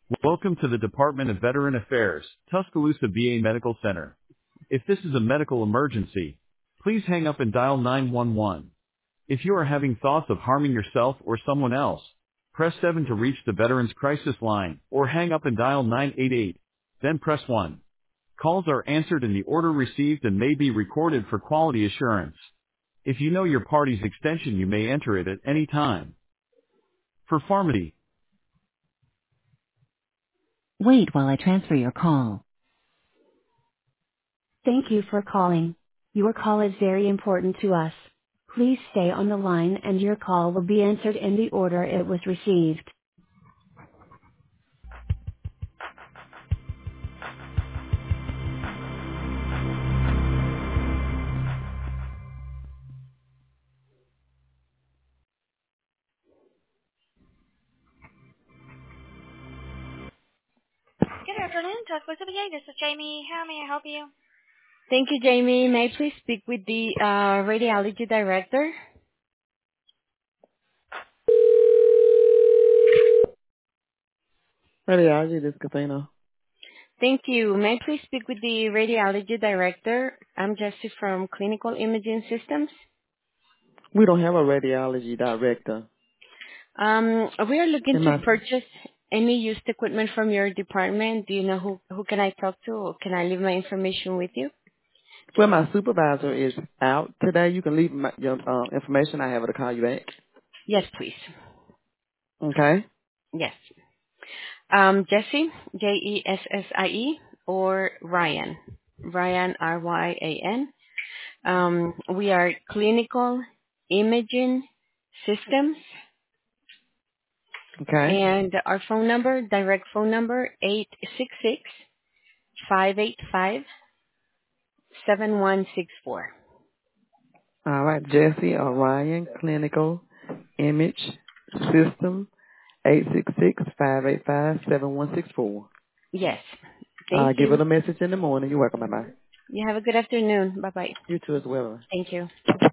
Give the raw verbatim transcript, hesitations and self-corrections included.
Welcome to the Department of Veteran Affairs, Tuscaloosa V A Medical Center. If this is a medical emergency, please hang up and dial nine one one. If you are having thoughts of harming yourself or someone else, press seven to reach the Veterans Crisis Line, or hang up and dial nine eight eight, then press one. Calls are answered in the order received and may be recorded for quality assurance. If you know your party's extension, you may enter it at any time. For pharmacy, wait while I transfer your call. Thank you for calling. Your call is very important to us. Please stay on the line and your call will be answered in the order it was received. Good afternoon, Tuscaloosa V A. This is Jamie. How may I help you? Thank you, Jamie. May I please speak with the uh, radiology director? Radiology, this casino. Thank you. May I please speak with the radiology director? I'm Jessie from Clinical Imaging Systems. We don't have a radiology director. Um, we are looking In to my, purchase any used equipment from your department. Do you know who, who can I talk to, or can I leave my information with you? well, my supervisor is out today. You can leave my, your uh, information. I have her to call you back. Yes, please. Okay. Yes. Um, Jessie, J E S S I E, or Ryan. Ryan, R Y A N. Um, we are Clinical Imaging Systems, Okay. and our phone number, direct phone number, eight six six, five eight five, seven one six four. All right. Jesse Orion Clinical Image System, eight six six, five eight five, seven one six four. Yes. Thank Uh, give her you. the message in the morning. You're welcome. Bye-bye. You have a good afternoon. Bye-bye. You too as well. Thank you.